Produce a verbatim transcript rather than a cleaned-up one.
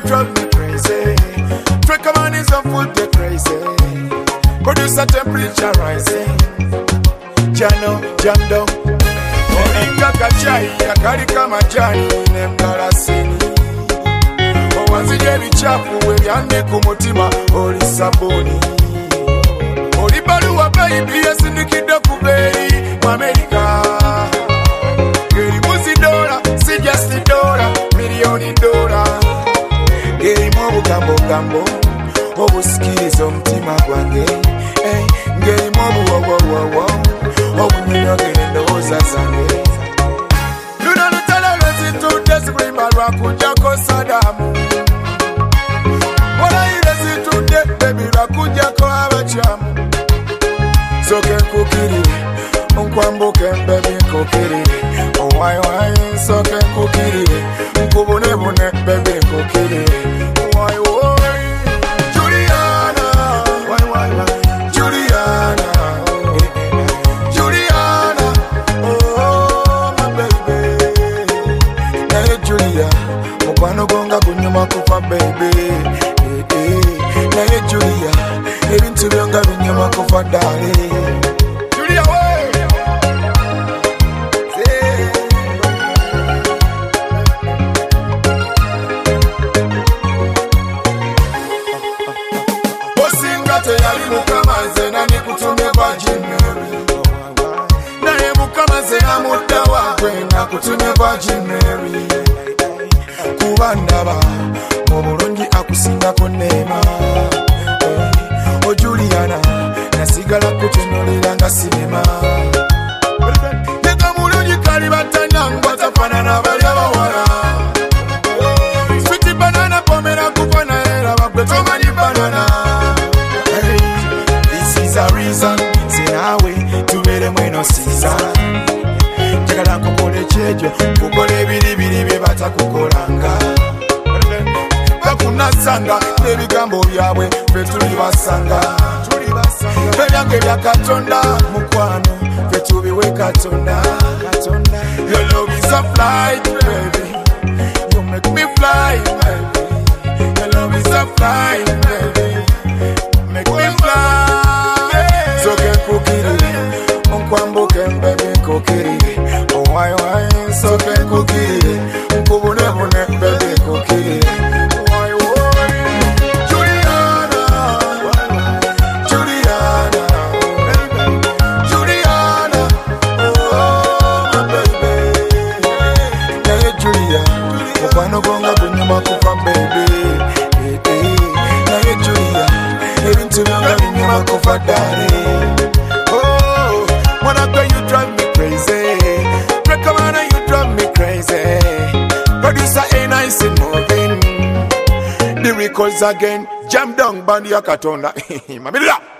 drive me crazy. Trick a man is on foot, they crazy. Producer temperature rising. Jano, jam down. Olinga kachai, yakari kama jani, nemdarasini. Owanzije bichafu, webyane kumutima, oli sabuni. Oli baluwa baby, yasindikida kubei, Amerika. Geri muzi dola, si just dola, milioni dola. Geri mwobu gambo gambo, obusikiriza omutima gwange. Hey, ngeri mwobu wo wo wo wo, obunyonyogere endowooza zange. Luno lutalo lwezitudde sikulima lwakujjako Sadamu. Walayire zitudde bebi lwakujjako abakyamu. Soke nkukirire, nkwambuke mbebi nkukirire. Owaayi waayi soke nkukirire, nkubunebune bebi nkukirire. Owaayi wooyi Juliana, waayi waayi waayi Juliana, Juliana, oh my baby. Naye Julia, mukwano gonga gunyuma kufa baby. Naye Julia, ebintu byonga binyuma kufa dale. Julia we Bosinga teyali mukama nze nani kutumye Virgin Mary. Naye mukama nze amudda wakwe nakutumye Virgin Mary. Kuba ndaba mu bulungi akusingako neema. O Juliana, nasigala kutunulira nga sinema. Neka mulungi kali batanya ngwatafanana bali abawala. Sweet banana pomera kupana era bagwe tomanyi banana. Hey, this is a reason, sinawe tubere mweno season. Njagala nkukole kyejo, kukole ebiribiri bye batakukolanga. Bakunasanga n'ebigambo byabwe ffe tuli basanga. Ebyange bya Katonda mukwano ffe tubiwe Katonda. Your love is a flight baby, you make me fly baby. Your love is a flight baby, make me fly. Soke nkukirire, nkwambuke baby nkukirire. Owaayi waayi soke nkukirire, nkubunebune baby nkukirire. Mukwano gonga gunyuma kufa baby. Naye Julia, ebintu byonga binyuma kufa dale. Oh, wanna go you drive me crazy. Break a man you drive me crazy. Producer A nice and moving. The records again, jam down band ya Katonda. Mamila.